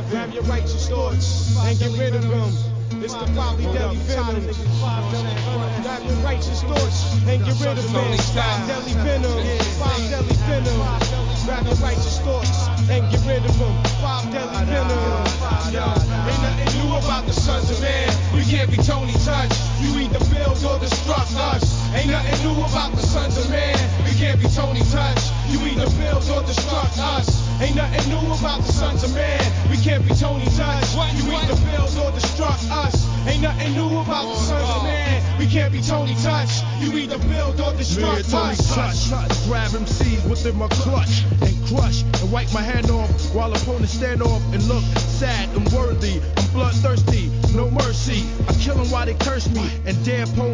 Grab your righteous thoughts and get rid of them. It's the Poly Deli Venom. Grab your righteous thoughts and get rid of them. Deli Venom. Deli Venom. Grab your righteous thoughts and get rid of them. Deli Venom. Ain't nothing new about the sons of man. We can't be Tony Touch. You either build or destruct us. Ain't nothing new about the sons of man. We can't be Tony Touch. You either build or destruct us. Ain't nothing new about the sons of man. We can't be Tony Touch. You either build or destruct us. Ain't nothing new about the sons of man. We can't be Tony Touch. You either build or destruct us. Grab MCs within my clutch and crush and wipe my hand off while opponents stand off and look sad and worthy. I'm bloodthirsty, no mercy. I kill them while they curse me and dare